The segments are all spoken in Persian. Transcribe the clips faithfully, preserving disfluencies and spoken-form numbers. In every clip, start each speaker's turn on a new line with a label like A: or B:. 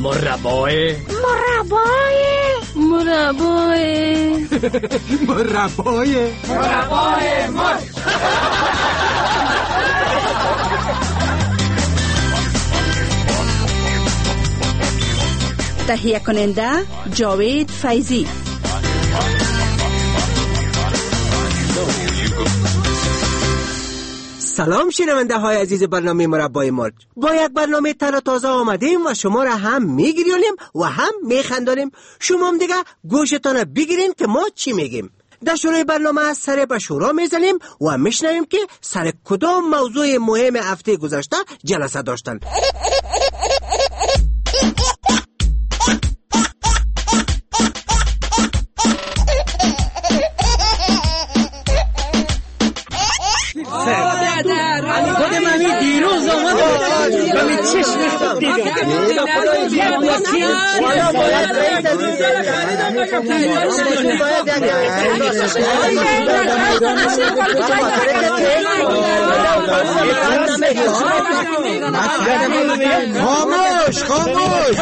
A: مربای
B: مربای
C: مربای
D: مربای
A: مربای مرچ.
C: تهیه کننده جاوید فیضی.
E: سلام شنونده های عزیز برنامه مربای مرچ. با یک برنامه تر تازه آمدیم و شما را هم میگریانیم و هم میخندانیم. شما هم دیگه گوشتان بگیرین که ما چی میگیم. در شروع برنامه سر به شورا میزنیم و میشنویم که سر کدام موضوع مهم هفته گذشته جلسه داشتن.
A: خود منی دیروز آمد و می چشم خود دیدم.
D: خاموش خاموش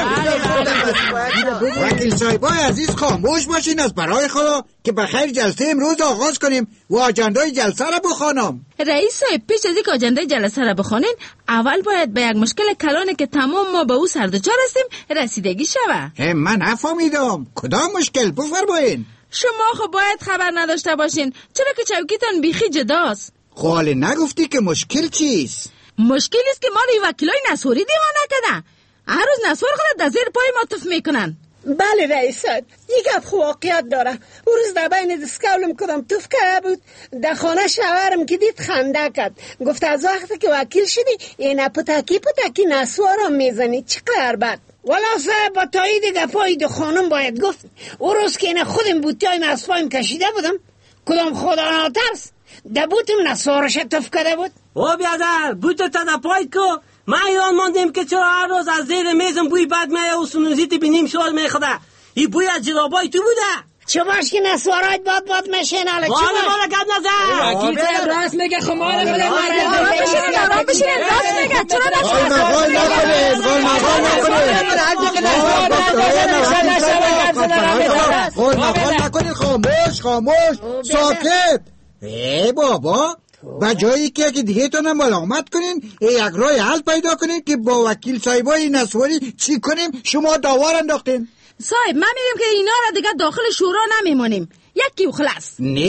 D: وکیل صاحبای عزیز خاموش باشین از برای خدا که بخیر جلسه امروز آغاز کنیم و آجندای جلسه را بخوانم.
C: رئیس صاحب، پیش از اینکه آجنده جلسه را بخوانین اول باید به یک مشکل کلانی که تمام ما به او سر دچار هستیم رسیدگی شوه.
D: من نفهمیدم کدام مشکل بفرمایین.
C: شما خب باید خبر نداشته باشین چرا که چوکیتان بیخی جداست.
D: خاله نگفتی که مشکل چیست؟
C: مشکل است که ما رو وکیلای نسواری دیوانه کده. هر روز نسوار خود در زیر پای ما تف میکنن.
B: بله رئیس صاحب، یک گپ واقعیت داره. اون روز در بین دسکولم کدام توف کرده بود، در خانه شوهرم که دید خنده کرد، گفت از وقتی که وکیل شدی این پتکی پتکی نسوارم میزنی. چقدر بد. والا صاحب با تایید گپای دو خانم باید گفت اون روز که این خودم بوتیای نسوایم کشیده بودم کدام خدا ناترس در بوتم نسوارش توف کرده بود.
A: او بیادر بوت تا در پایت کو. من ایران ماندیم که چرا هر روز از زیر میزم بوی بد میه و سنوزیتی بینیم شوال میخوده. این بوی از جرابای تو بوده.
B: چه باش که نسوارایت باد باد میشین حالا چه باش؟
A: بالا بالا گد نزد.
F: وکیل صاحب راست میگه خمار بده مرد.
C: آرام بشینید آرام بشینید راست میگه. چرا
D: غال مغال نکنید غال مغال نکنید غال مغال نکنید. خاموش خاموش ساکت. ای بابا با جایی که یکی دیگه تونم ملامت کنین یک راه حل پیدا کنین که با وکیل صاحبای نسواری چی کنیم. شما داور انداختین.
C: صاحب من میگم که اینا را دیگه داخل شورا نمیمونیم، یکی و خلاص.
D: نه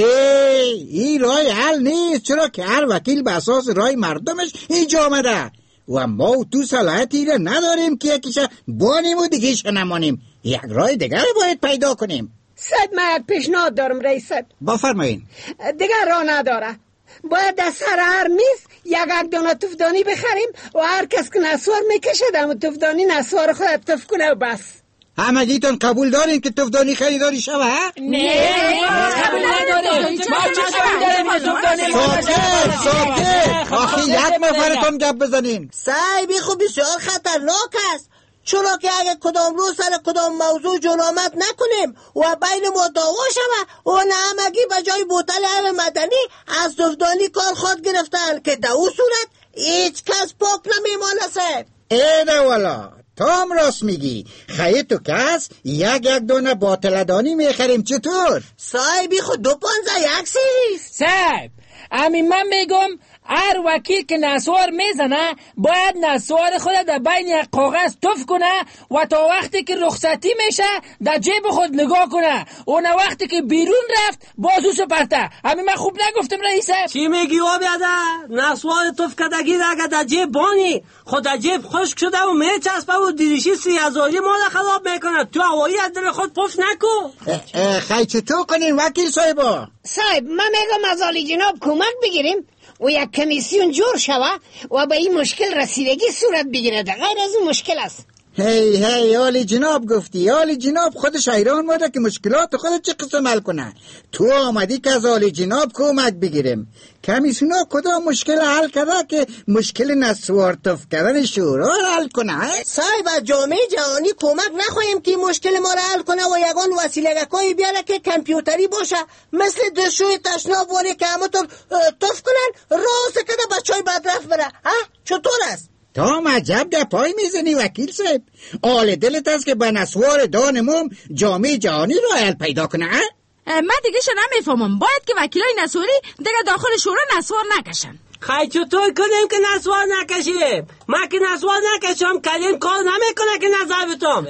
D: این راه حل نیست، چرا که هر وکیل به اساس رای مردمش اینجا آمده و ما تو صلاحیتی را نداریم که یکیش بانیم و دیگهش نمانیم. یک راه دیگر باید پیدا کنیم.
B: صاحب من یک پیشنهاد دارم رئیس صاحب.
D: بفرمایین.
B: دیگر راه نداره، باید در سر هر میز یک یک دانه تفدانی بخریم و هر کس که نسوار میکشه در تفدانی نسوار خود تف کنه و بس.
D: همگیتون قبول دارین که تفدانی خریداری شوه؟
F: نه قبول نداریم. ما چه قبول داریم؟
D: ساکت ساکت آخی یک نفرتون گپ بزنین.
E: صاحبی خوب بسیار خطرناک است، چرا که اگه کدام روز سر کدام موضوع جلومت نکنیم و بین ما دعوا شوه و همگی به جای بوتل هر مدنی از تفدانی کار خود گرفتن که در اون صورت هیچ کس پاک نمیمانه. صاحب
D: ایده والا تو هم راست میگی. خیلی تو کس یک یک دونه باطلدانی میخریم چطور؟
E: صاحبی خود دو پانزه یک سیریست.
F: صاحب امی من میگم هر وکیل که نسوار میزنه باید نسوار خود در بین یک کاغذ تف کنه و تا وقتی که رخصتی میشه در جیب خود نگاه کنه. اون وقتی که بیرون رفت بازوشو پرته. همین من خوب نگفتم رئیس؟
A: چی میگی او بیادر؟ نسوار توف کدگی اگه در جیب بانی خود در جیب خشک شده و میچسبه و دیریشی سی هزاری مال خراب میکنه. تو هوایی از دل خود پف نکو.
D: خیلی چطور کنین وکیل صاحبا؟
B: صاحب من میگم از عالی جناب کمک بگیریم و یک کمیسیون جور شوه و به این مشکل رسیدگی صورت بگیره. غیر از این مشکل است.
D: هی هی عالی جناب گفتی. عالی جناب خودش حیران بوده که مشکلات خود چه قسم حل کنه. تو آمدی که از عالی جناب کمک بگیریم. کمیسیونا کدام مشکل حل کرده که مشکل نسوار تف کردن شورا حل کنه؟
E: صاحب از جامعه جهانی کمک نخواهیم که مشکل ما را حل کنه و یگان وسیله‌گاهی بیاره که کامپیوتری باشه مثل دشوی تشناب واری که همونطور تف کنن راست کده بچهای بدرفت بره. ها چطور است؟
D: تا هم عجب گپای میزنی وکیل صاحب. آل دلت است که به نسوار دانمون جامعه جهانی را حل پیدا کنه.
C: من دیگه شو نمیفهمم، باید که وکیلای نسواری دیگه داخل شورا نسوار نکشن.
A: خیلی چطور کنیم که نسوار نکشیم؟ من که نسوار نکشم کلیم کار نمیکنه که نظر بتم.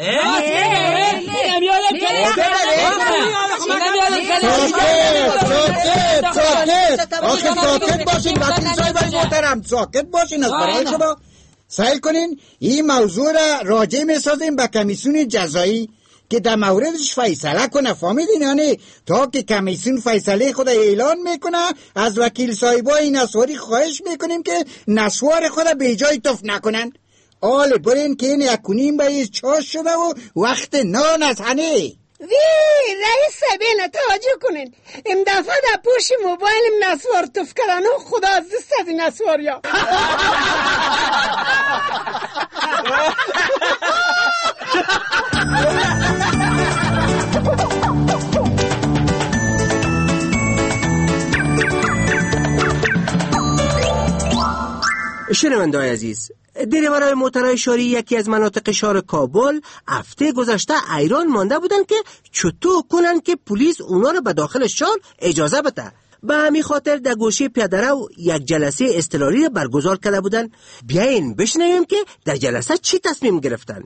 D: آخه ساکت باشین وکیل صاحب محترم، ساکت باشین. از برای شما سعی کنین این موضوع را راجع میسازیم به کمیسیون جزایی که در موردش فیصله کنه. فهمیدین یعنی؟ تا که کمیسیون فیصله خود اعلان میکنه از وکیل صاحبای نسواری خواهش میکنیم که نسوار خود به جای تف نکنن. آل برین که این یکونیم به چاش شده و وقت نان از هنه.
B: وی رئیس سبین توجه کنین، این دفعه در پوش موبایلم نسوار تف کردن و خدا از دست از این نسوار یا
E: شنونده‌های عزیز، دریورای موترهای شاری یکی از مناطق شهر کابل هفته گذشته ایران مانده بودن که چطور کنن که پلیس اونا رو به داخل شهر اجازه بده. به همین خاطر در گوشه پیاده‌رو یک جلسه اضطراری رو برگزار کرده بودن. بیاین بشنویم که در جلسه چی تصمیم گرفتن.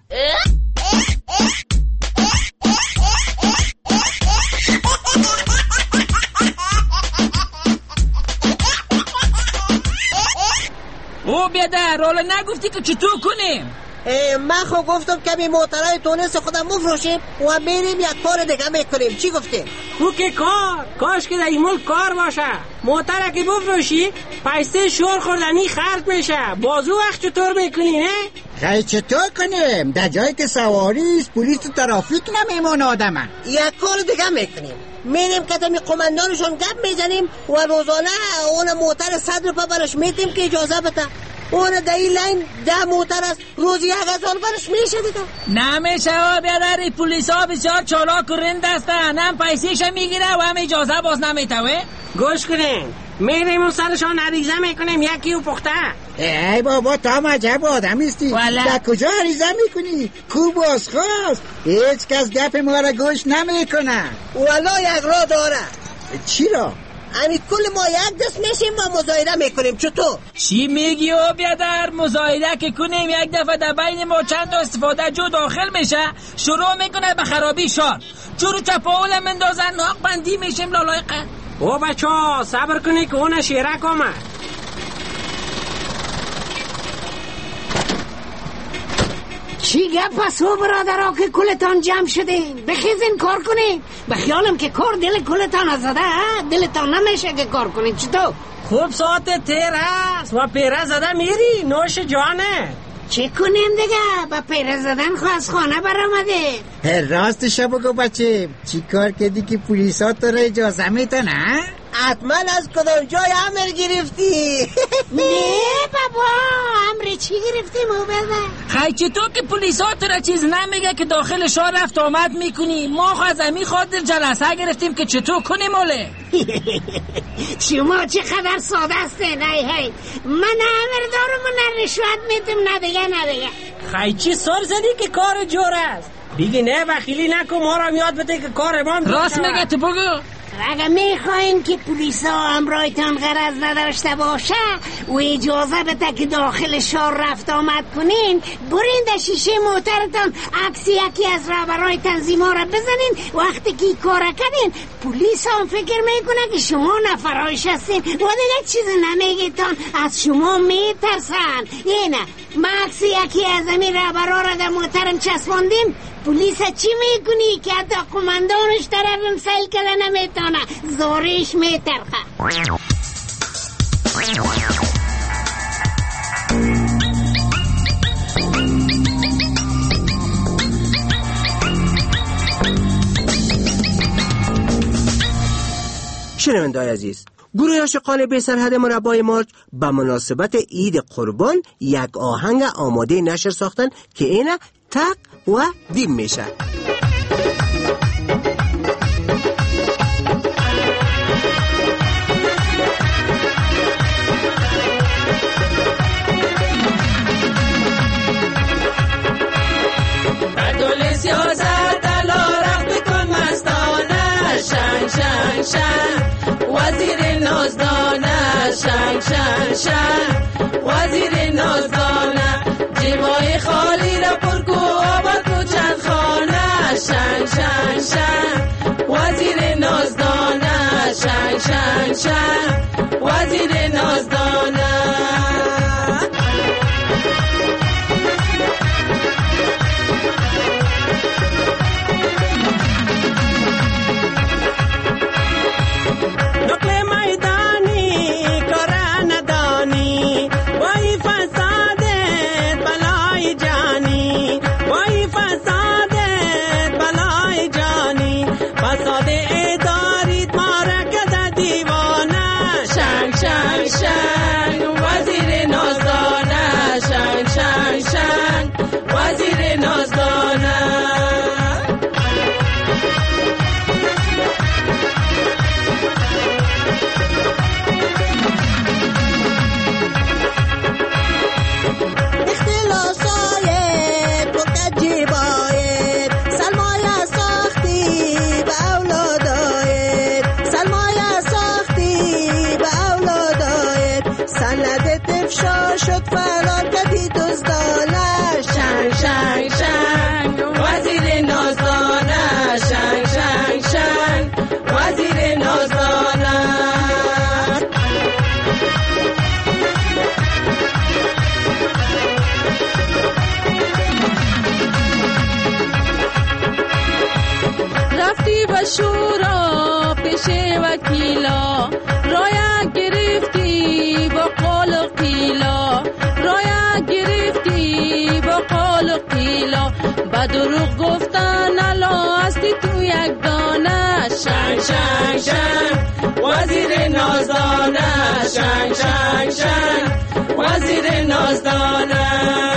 F: او بیادر رولا نگفتی که چطور کنیم؟
E: من خب گفتم کمی موترهای تونس خودم مفروشیم و میریم یک کار دیگه میکنیم. چی گفتیم؟
A: او که کار کاش که در این ملک کار باشه. موتره که بفروشی پیسه شور خوردنی خرد میشه. بازو وقت چطور میکنی نه؟
D: خیلی چطور کنیم؟ در جایی که سواریست پلیس و ترافیک نمیمونه آدمه.
E: یک کار دیگه میکنیم، میریم کتمی قماندانشون گپ میزنیم و روزانه اون موتر صد روپا برش میدیم که اجازه بده. اون در این لین ده موتر است، روزی یک هزار برش میشه دیگه.
F: نمیشه ها بیادر، پولیس ها بسیار چالاک و رند هستن، هم پیسیش میگیره و هم اجازه باز نمیتوه.
A: گوش کنین، میریم اون سرشان عریضه میکنیم یکی و پخته.
D: ای بابا تا هم عجب آدمیستی. در کجا عریضه میکنی؟ کو باز خواست؟ هیچ کس گپ ما را گوش نمیکنه.
E: والا یک راه داره.
D: چی را؟
E: امی کل ما یک دست میشیم و مظاهره میکنیم. چطور؟
F: چی میگی او بیادر؟ مظاهره که کنیم یک دفعه در بین ما چند تا استفاده جو داخل میشه، شروع میکنه به خرابی شار، جورو چپاول مندازن، ناق بندی میشیم لالای قد.
A: او بچه ها صبر کنی که اون شیرک آمد.
B: چی گپ پس او برادرها که کلتان جمع شدین؟ بخیزین کار کنین. بخیالم که کار دل کلتان زده، دلتان نمیشه که کار کنین. چطور؟
A: خوب ساعت تیر است و پیره زده میری نوش جانه.
B: چه کنیم دیگه؟ با پیره زدن خو از خانه برامده.
D: راستش بگو بچه، چی کار کردی که پلیس ها تو را اجازه میتن ها؟
E: حتما از کدام جای امر گرفتی؟
B: نه بابا، امر چی گرفتیم او بزن؟
F: خیلی چطور که پلیس ها تو را چیز نمیگه که داخل شهر رفت آمد میکنی؟ ما خو از امی خاطر جلسه گرفتیم که چطور کنیم اوله.
B: شما چقدر ساده هستین. هی هی من امر دارم و نه رشوت میدم نه دیگه نه دیگه.
A: خیلی چی سر زدی که کار جور است؟ دیگه نه بخیلی نکن، ما را میاد بده که کار ما
F: راست میگه. تو بگو
B: اگه میخواین که پلیس ها امرایتان غرض نداشته باشه و اجازه بده که داخل شهر رفت آمد کنین، برین در شیشه موترتان عکس یکی از رهبرای تنظیم ها را بزنین. وقتی که کار کردین پلیس هم فکر میکنه که شما نفرایش هستین و دیگه چیز نمیگیتان، از شما میترسن. اینه ما عکس یکی از همین رهبرها را در موترم چسباندیم. پلیس چی میکنی که حتی قماندانش طرفم سیل کرده نمیتونه، زارش میترخه.
E: شنونده‌های عزیز، گروه عاشقان بی سرحد مربای مارج به مناسبت عید قربان یک آهنگ آماده نشر ساختن که اینه تق و دیم میشه.
C: شنگ شنگ شنگ وزیر نازدانه جیبای خالی را پر کو آباد کو چند خانه شنگ شنگ شنگ وزیر نازدانه شنگ شنگ شنگ وزیر نازدانه شد فرار کدی دزدانه شنگ شنگ شنگ وزیر نازدانه شنگ شنگ شنگ وزیر نازدانه رفتی به شورا پیش وکیلا رایا گرفتی با قول و قیلا رایا گرفتی با قول و قیلا با دروغ گفتن الا هستی تو یک دانه شنگ شنگ شنگ وزیر نازدانه شنگ شنگ شنگ وزیر نازدانه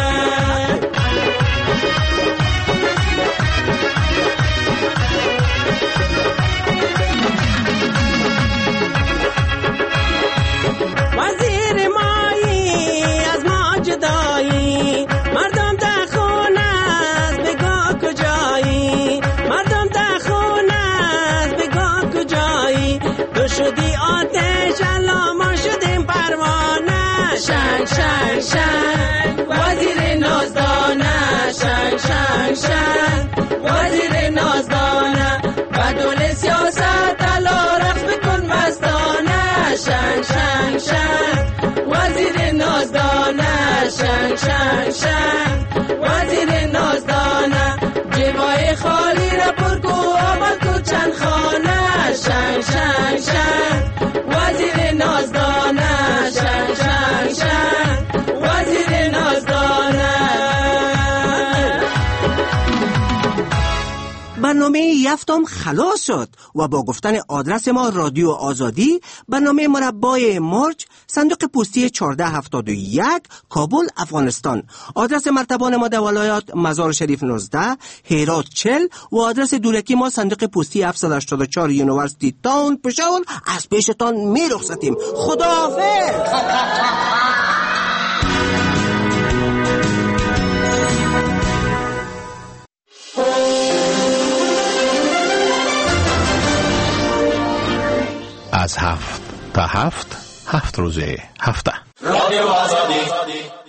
C: وزیر مایی از ما جدایی مردم در خونه است بگاه کجایی مردم در خونه است بگاه کجایی تو شدی آتش الا ما شدیم پروانه شنگ شنگ شنگ وزیر نازدانه شنگ شنگ شنگ وزیر نازدانه و دول سیاست الا رقص بکن مستانه شنگ شنگ شنگ وزیر نازدانه شنگ شنگ شنگ وزیر نازدانه جیبای خالی را پر کو آباد کو چند خانه شنگ شنگ شنگ وزیر نازدانه شنگ شنگ شنگ وزیر نازدانه.
E: برنامه یفتم خلاص شد و با گفتن آدرس ما رادیو آزادی برنامه مربای مرج صندوق پستی چهارده هفتاد و یک کابل افغانستان. آدرس مرتبان ما در ولایات مزار شریف نوزده هرات چهل و آدرس دورکی ما صندوق پستی هفتصد و هشتاد و چهار یونیورسیتی تاون پشاور. از پیشتان می رخصتیم. خداحافظ.
G: از هفت تا هفت هفت روزه هفته
H: رادیو آزادی